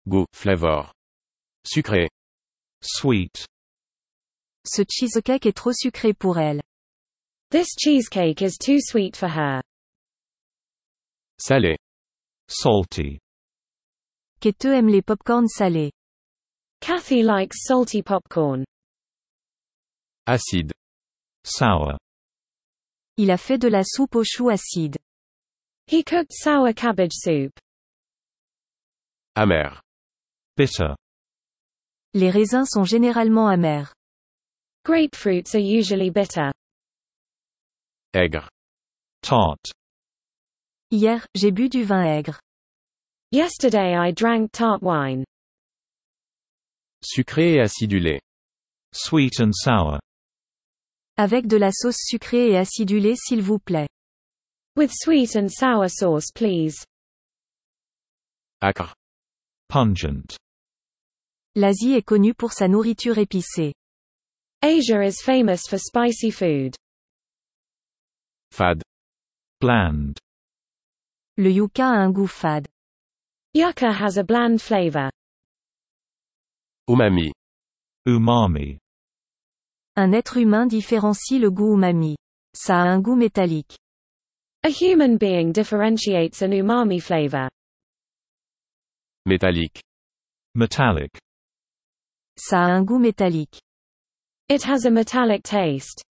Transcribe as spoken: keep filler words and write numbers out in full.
Goût, flavor. Sucré. Sweet. Ce cheesecake est trop sucré pour elle. This cheesecake is too sweet for her. Salé. Salty. Kate aime les pop-corns salés. Kathy likes salty popcorn. Acide. Sour. Il a fait de la soupe aux choux acide. He cooked sour cabbage soup. Amer. Bitter. Les raisins sont généralement amers. Grapefruits are usually bitter. Aigre. Tart. Hier, j'ai bu du vin aigre. Yesterday I drank tart wine. Sucré et acidulé. Sweet and sour. Avec de la sauce sucrée et acidulée s'il vous plaît. With sweet and sour sauce please. Acre. Pungent. L'Asie est connue pour sa nourriture épicée. Asia is famous for spicy food. Fade. Bland. Le yucca a un goût fade. Yucca has a bland flavor. Umami. Umami. Un être humain différencie le goût umami. Ça a un goût métallique. A human being differentiates an umami flavor. Métallique. Metallic. Ça a un goût métallique. It has a metallic taste.